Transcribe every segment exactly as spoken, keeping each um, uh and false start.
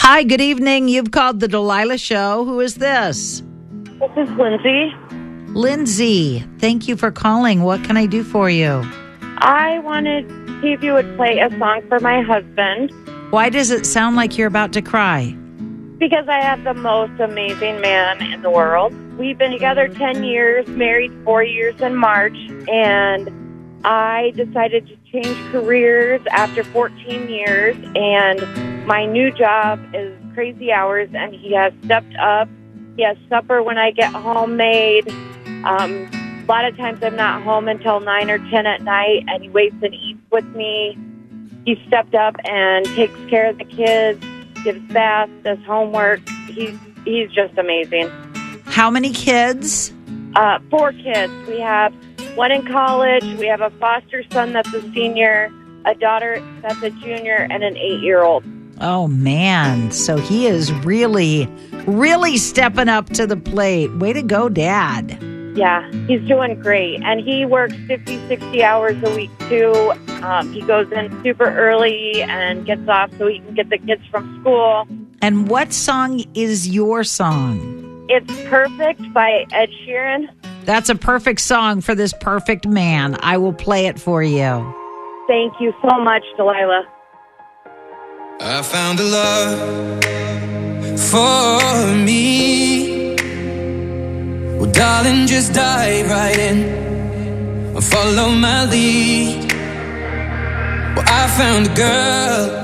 Hi, good evening. You've called the Delilah Show. Who is this? This is Lindsay. Lindsay, thank you for calling. What can I do for you? I wanted to see if you would play a song for my husband. Why does it sound like you're about to cry? Because I have the most amazing man in the world. We've been together ten years, married four years in March, and I decided to change careers after fourteen years, and my new job is crazy hours, and he has stepped up. He has supper when I get home made. Um, a lot of times I'm not home until nine or ten at night, and he waits and eats with me. He stepped up and takes care of the kids, gives baths, does homework. He's, he's just amazing. How many kids? Uh, four kids. We have one in college. We have a foster son that's a senior, a daughter that's a junior, and an eight-year-old. Oh, man. So he is really, really stepping up to the plate. Way to go, Dad. Yeah, he's doing great. And he works fifty, sixty hours a week, too. Um, he goes in super early and gets off so he can get the kids from school. And what song is your song? It's Perfect by Ed Sheeran. That's a perfect song for this perfect man. I will play it for you. Thank you so much, Delilah. I found a love for me. Well, darling, just dive right in and follow my lead. Well, I found a girl,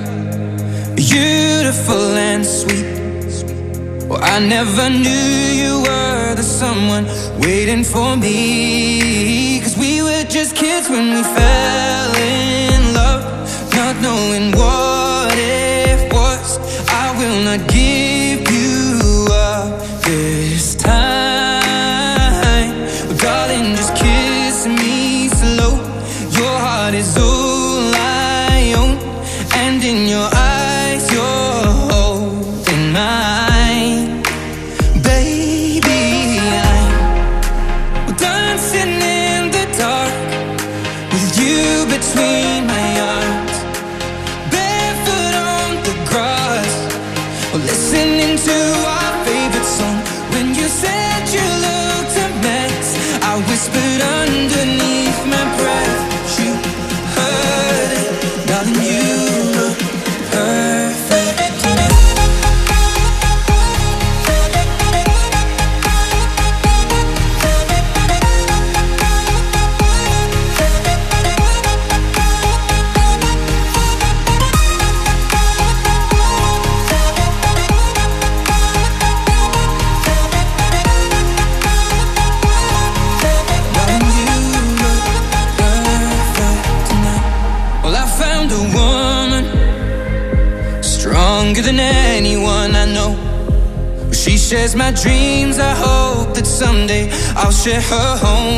beautiful and sweet. Well, I never knew you were the someone waiting for me. 'Cause we were just kids when we fell in love, not knowing what it was. I will not give you up this time. Well, darling, just kiss me slow. Your heart is all I own, and in your eyes you're holding mine. Baby, I'm dancing in the dark with you between my arms, barefoot on the grass, or listening to our favorite song. When you said you looked a mess, I whispered underneath my breath, but you heard it, darling, you look perfect tonight. Stronger than anyone I know. She shares my dreams. I hope that someday I'll share her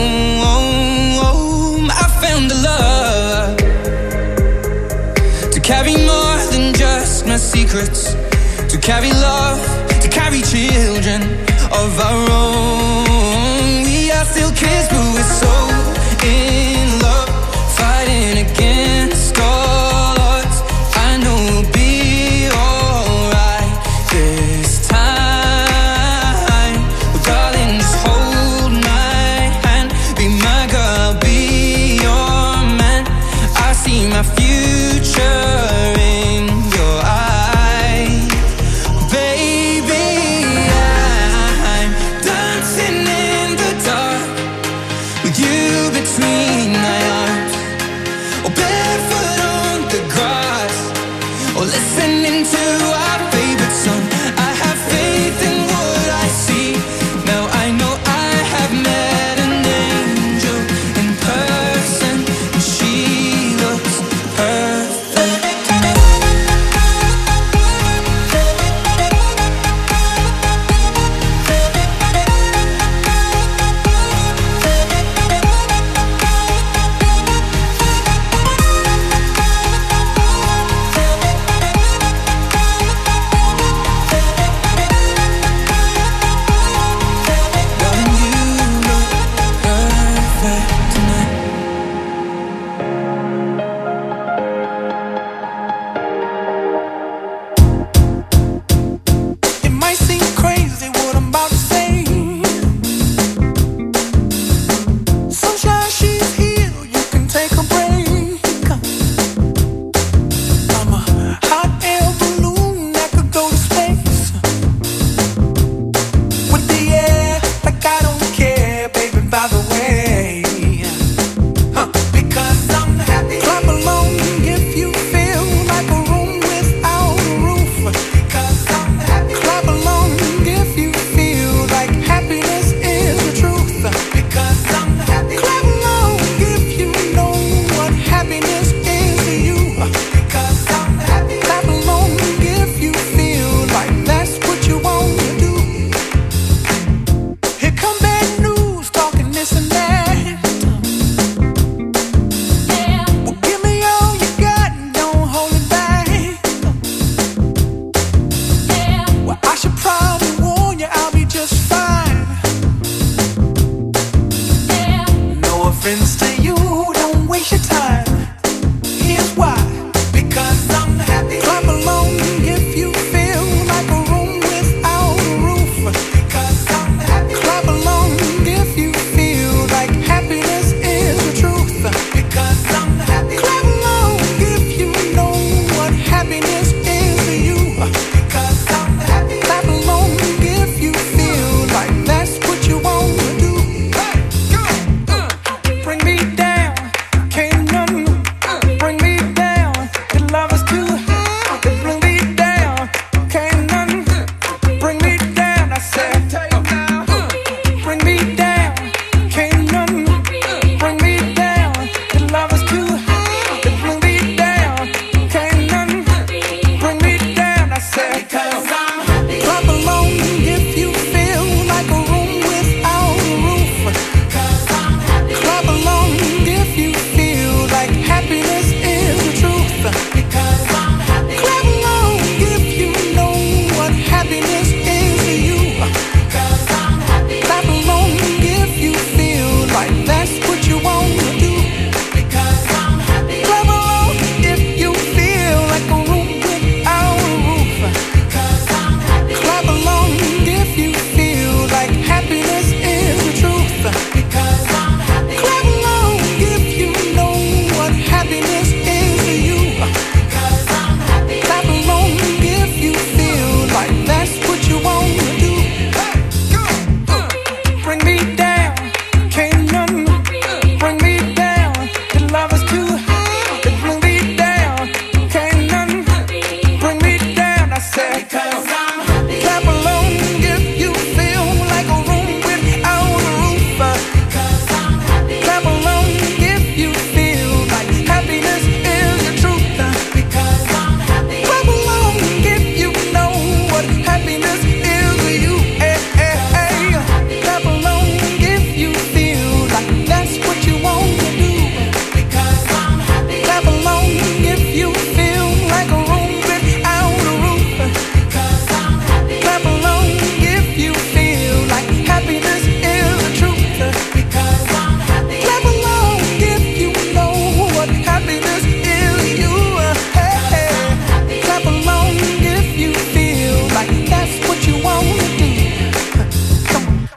home. I found a love to carry more than just my secrets, to carry love, to carry children of our own. We are still kids, but we're so in love, fighting against all odds. I know we'll be my future in your eyes, baby.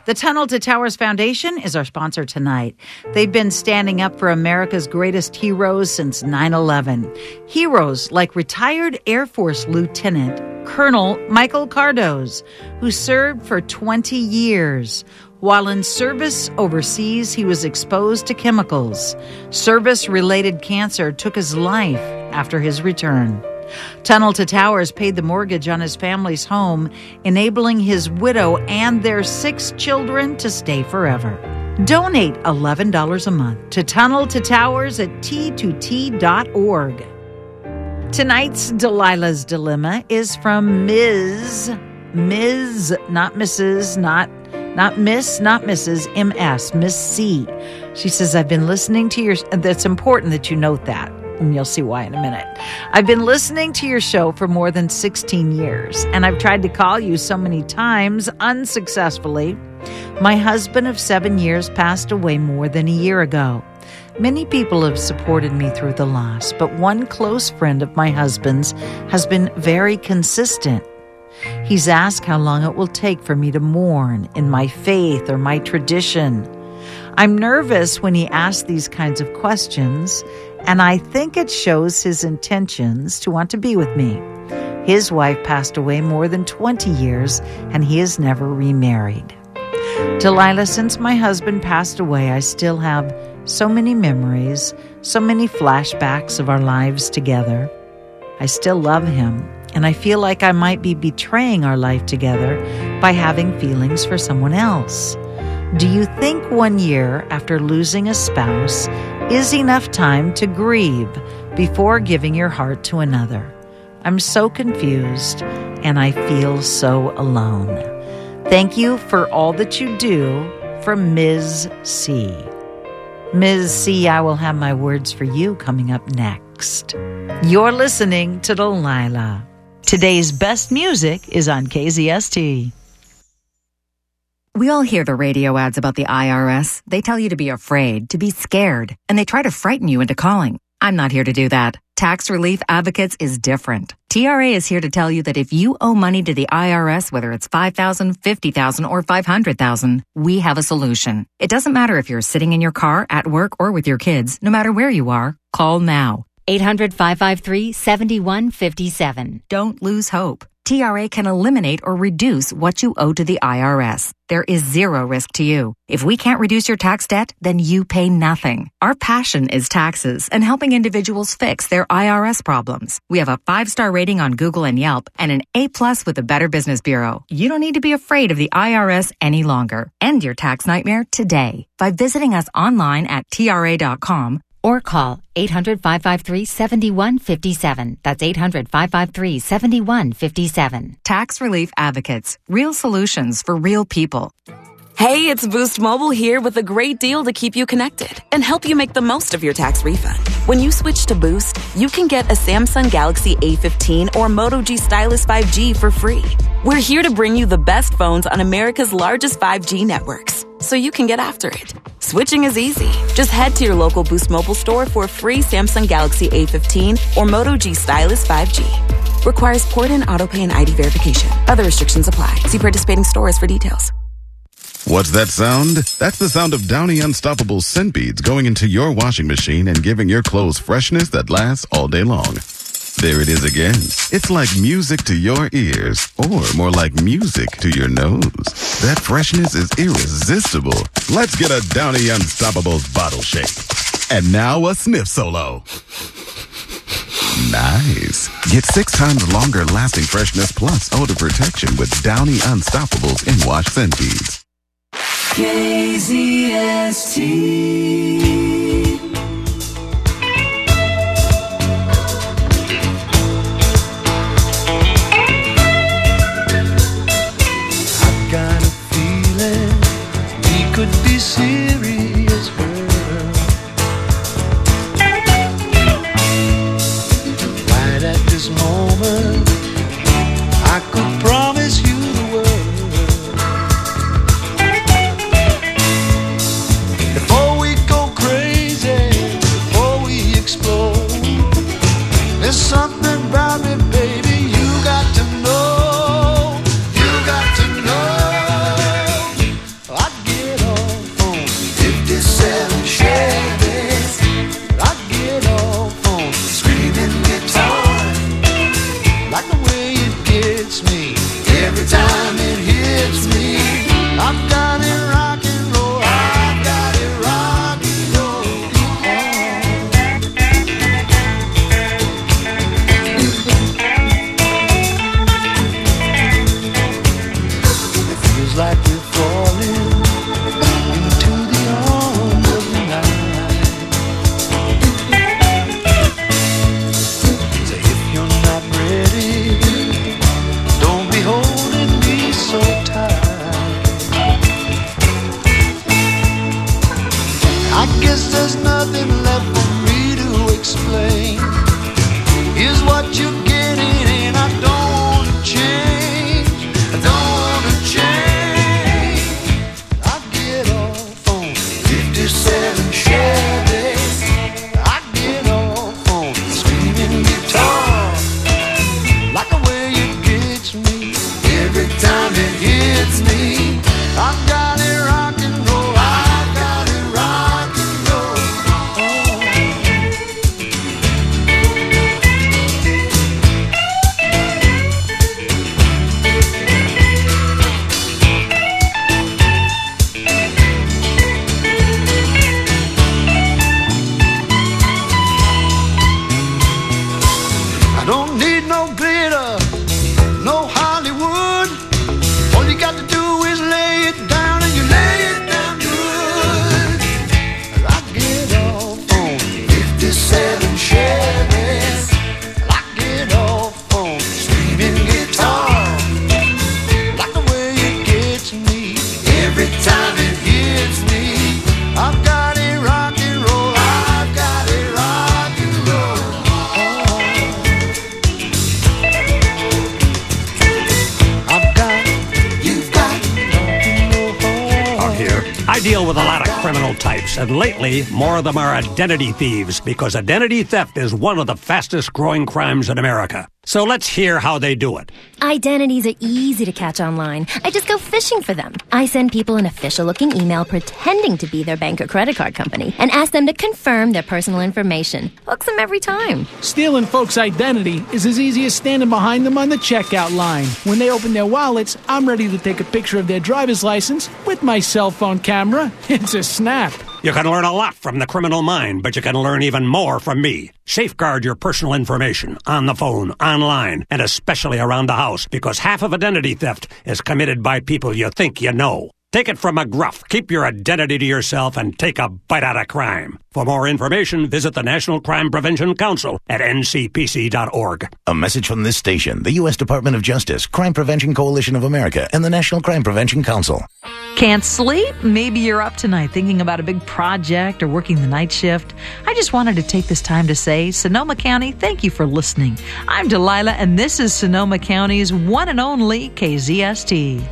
The Tunnel to Towers Foundation is our sponsor tonight. They've been standing up for America's greatest heroes since nine eleven. Heroes like retired Air Force Lieutenant Colonel Michael Cardoz, who served for twenty years. While in service overseas, he was exposed to chemicals. Service-related cancer took his life after his return. Tunnel to Towers paid the mortgage on his family's home, enabling his widow and their six children to stay forever. Donate eleven dollars a month to Tunnel to Towers at T two T dot org. Tonight's Delilah's Dilemma is from Miz Miz, not Missus, not Not Miss, not Missus M S, Miss C. She says, I've been listening to your... That's important that you note that, and you'll see why in a minute. I've been listening to your show for more than sixteen years, and I've tried to call you so many times unsuccessfully. My husband of seven years passed away more than a year ago. Many people have supported me through the loss, but one close friend of my husband's has been very consistent. He's asked how long it will take for me to mourn in my faith or my tradition. I'm nervous when he asks these kinds of questions, and I think it shows his intentions to want to be with me. His wife passed away more than twenty years, and he has never remarried. Delilah, since my husband passed away, I still have so many memories, so many flashbacks of our lives together. I still love him, and I feel like I might be betraying our life together by having feelings for someone else. Do you think one year after losing a spouse is enough time to grieve before giving your heart to another? I'm so confused, and I feel so alone. Thank you for all that you do, from Miz C. Miz C, I will have my words for you coming up next. You're listening to Delilah. Today's best music is on K Z S T. We all hear the radio ads about the I R S. They tell you to be afraid, to be scared, and they try to frighten you into calling. I'm not here to do that. Tax Relief Advocates is different. T R A is here to tell you that if you owe money to the I R S, whether it's five thousand dollars, fifty thousand dollars, or five hundred thousand dollars, we have a solution. It doesn't matter if you're sitting in your car, at work, or with your kids. No matter where you are, call now. eight hundred, five five three, seven one five seven. Don't lose hope. T R A can eliminate or reduce what you owe to the I R S. There is zero risk to you. If we can't reduce your tax debt, then you pay nothing. Our passion is taxes and helping individuals fix their I R S problems. We have a five-star rating on Google and Yelp and an A-plus with the Better Business Bureau. You don't need to be afraid of the I R S any longer. End your tax nightmare today by visiting us online at T R A dot com or call eight hundred, five five three, seven one five seven. That's eight hundred, five five three, seven one five seven. Tax Relief Advocates. Real solutions for real people. Hey, it's Boost Mobile here with a great deal to keep you connected and help you make the most of your tax refund. When you switch to Boost, you can get a Samsung Galaxy A fifteen or Moto G Stylus five G for free. We're here to bring you the best phones on America's largest five G networks, so you can get after it. Switching is easy. Just head to your local Boost Mobile store for a free Samsung Galaxy A fifteen or Moto G Stylus five G. Requires port-in, autopay, and I D verification. Other restrictions apply. See participating stores for details. What's that sound? That's the sound of Downy Unstoppable scent beads going into your washing machine and giving your clothes freshness that lasts all day long. There it is again. It's like music to your ears, or more like music to your nose. That freshness is irresistible. Let's get a Downy Unstoppables bottle shake. And now a sniff solo. Nice. Get six times longer lasting freshness plus odor protection with Downy Unstoppables in wash scent beads. K Z S T. I've got a feeling we could be serious, girl. Right at this moment, I could promise you the world. Before we go crazy, feels like we're falling into the arms of the night. So if you're not ready, don't be holding me so tight. I guess there's nothing left for me to explain. Here's what you're getting, and I don't want to change. I don't want to change. I get off on fifty-seven Chevys. I get off on screaming guitar. Like the way it gets me every time it hits me. I've got it rock and roll. I've got it rock and roll. I don't need no glitter, no Hollywood. All you got to do is lay it down, and you lay it down good. I get off on fifty-seven Chevys. I get off on screaming guitar. Like the way it gets me every time it hits me. I've got it rock and roll. I've got it rock and roll. I've got, you've got rock and roll. Out here, I deal with a lot of criminal types, and lately, more of them are identity thieves, because identity theft is one of the fastest growing crimes in America. So let's hear how they do it. Identities are easy to catch online. I just go fishing for them. I send people an official-looking email pretending to be their bank or credit card company and ask them to confirm their personal information. Hooks them every time. Stealing folks' identity is as easy as standing behind them on the checkout line. When they open their wallets, I'm ready to take a picture of their driver's license with my cell phone camera. It's a snap. You can learn a lot from the criminal mind, but you can learn even more from me. Safeguard your personal information on the phone, online, and especially around the house, because half of identity theft is committed by people you think you know. Take it from McGruff. Keep your identity to yourself and take a bite out of crime. For more information, visit the National Crime Prevention Council at N C P C dot org. A message from this station, the U S Department of Justice, Crime Prevention Coalition of America, and the National Crime Prevention Council. Can't sleep? Maybe you're up tonight thinking about a big project or working the night shift. I just wanted to take this time to say, Sonoma County, thank you for listening. I'm Delilah, and this is Sonoma County's one and only K Z S T.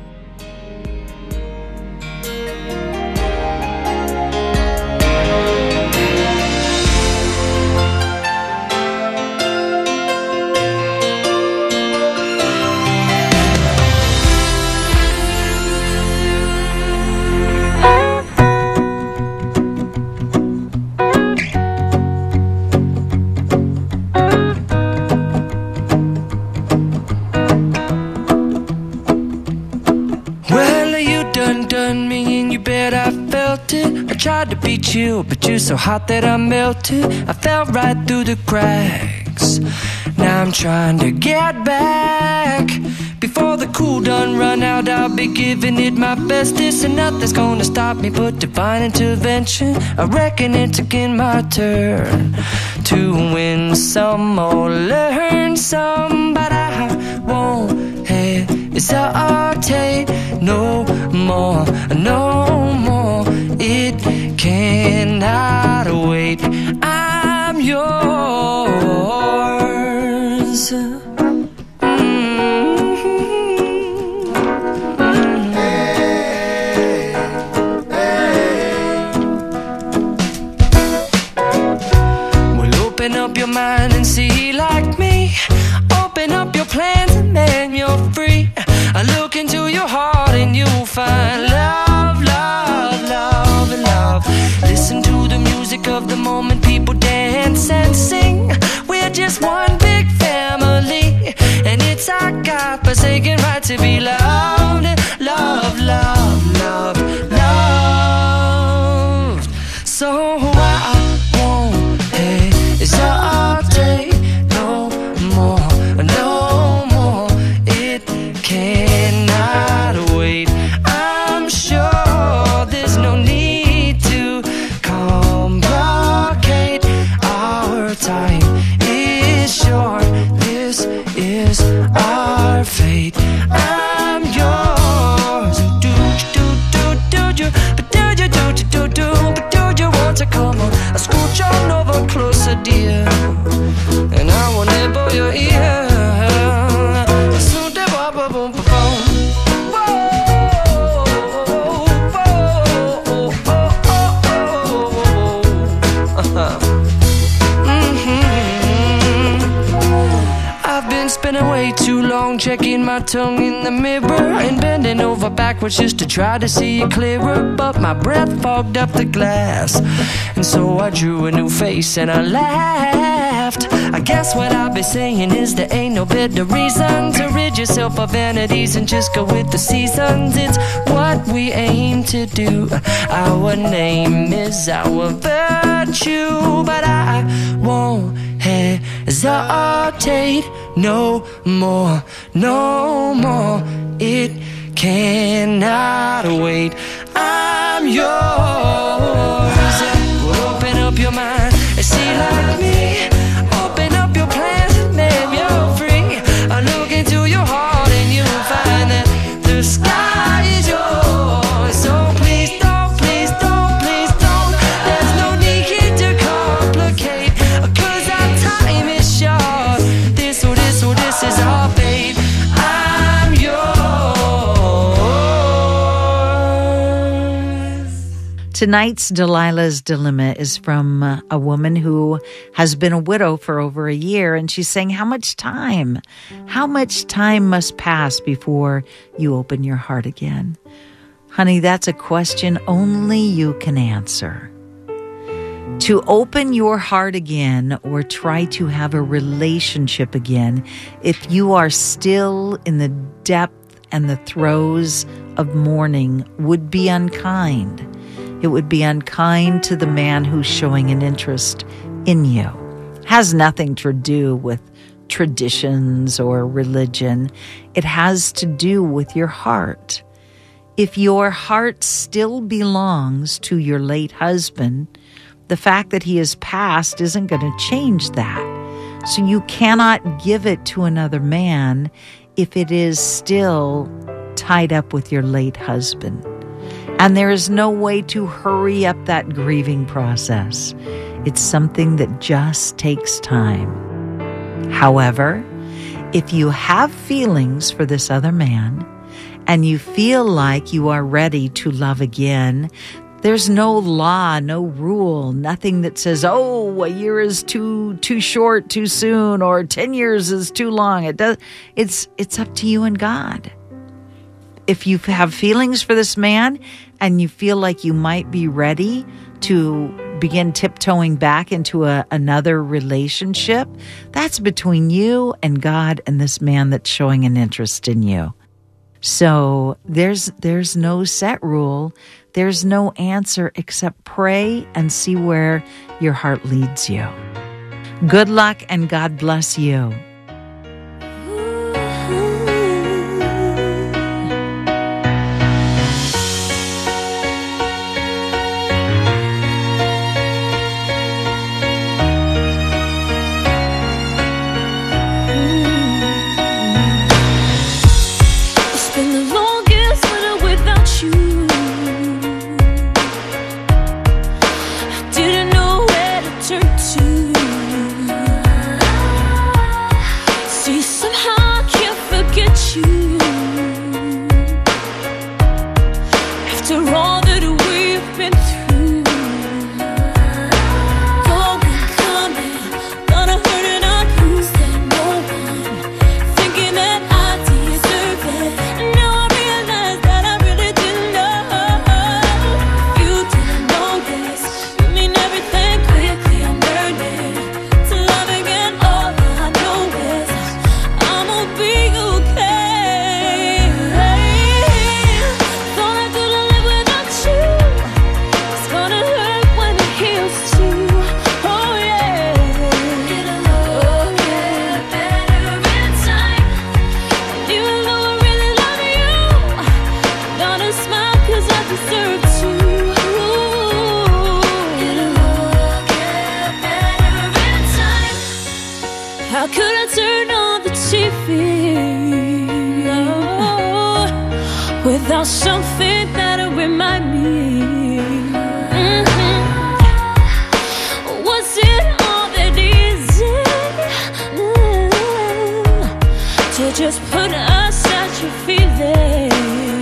Tried to beat you, but you're so hot that I melted. I fell right through the cracks. Now I'm trying to get back. Before the cool done run out, I'll be giving it my bestest, and nothing's gonna stop me but divine intervention. I reckon it's again my turn to win some or learn some, but I won't hesitate no more, no more. It cannot wait. I'm yours. Open up your mind and see like me. Open up your plans and then you're free. I look into your heart and you'll find love, love, love, and love. Listen to the music of the moment, people dance and sing. We're just one big family, and it's our God-forsaken right to be loved, love, love, love, loved. So I won't hesitate no more, no more. It cannot wait. to come on. I scooch on over closer, dear, and I will nibble your ear. Soon to bop, bop, boom, boom, boom. Spending way too long checking my tongue in the mirror and bending over backwards just to try to see it clearer, but my breath fogged up the glass, and so I drew a new face and I laughed. I guess what I'll be saying is there ain't no better reason to rid yourself of vanities and just go with the seasons. It's what we aim to do. Our name is our virtue, but I won't hesitate no more, no more. It cannot wait. I'm yours. Open up your mind and see like me. Open up your plans and then you're free. I look into your heart and you'll find that the sky is yours. So please don't, please don't, please don't. There's no need to complicate, 'cause our time is short. This or this or this is our fate. I'm yours. Tonight's Delilah's Dilemma is from uh, a woman who has been a widow for over a year, and she's saying, how much time? How much time must pass before you open your heart again? Honey, that's a question only you can answer. To open your heart again or try to have a relationship again, if you are still in the depth and the throes of mourning, would be unkind. It would be unkind to the man who's showing an interest in you. Has nothing to do with traditions or religion. It has to do with your heart. If your heart still belongs to your late husband, the fact that he is passed isn't going to change that. So you cannot give it to another man if it is still tied up with your late husband. And there is no way to hurry up that grieving process. It's something that just takes time. However, if you have feelings for this other man and you feel like you are ready to love again, there's no law, no rule, nothing that says, oh, a year is too too short, too soon, or ten years is too long. It does. It's it's up to you and God. If you have feelings for this man and you feel like you might be ready to begin tiptoeing back into a, another relationship, that's between you and God and this man that's showing an interest in you. So there's there's no set rule. There's no answer except pray and see where your heart leads you. Good luck and God bless you. How could I turn on the T V oh, without something that'll remind me? Mm-hmm. will just put us at your feelings.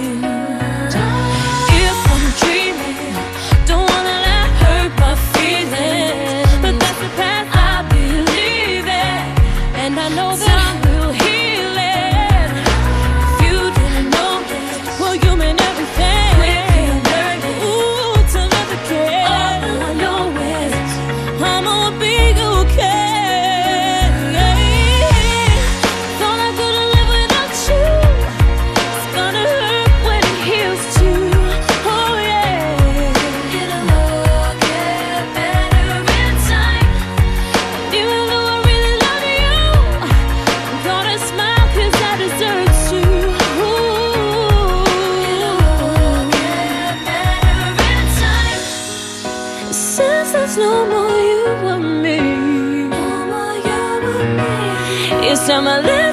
If I'm dreaming, don't wanna let hurt my feelings. But that's the path I believe in, and I know that time will heal it. If you didn't know this, well, you mean everything. Quickly learning, ooh, to love again. All I know is I'm gonna be okay. Thought I couldn't live without you. It's gonna hurt when it heals too. Oh yeah, it'll all get better in time. Even though I really love you, I'm gonna smile 'cause I deserve to. Ooh, it'll all get better in time. Since there's no more you and me, no more you and me, it's time I live.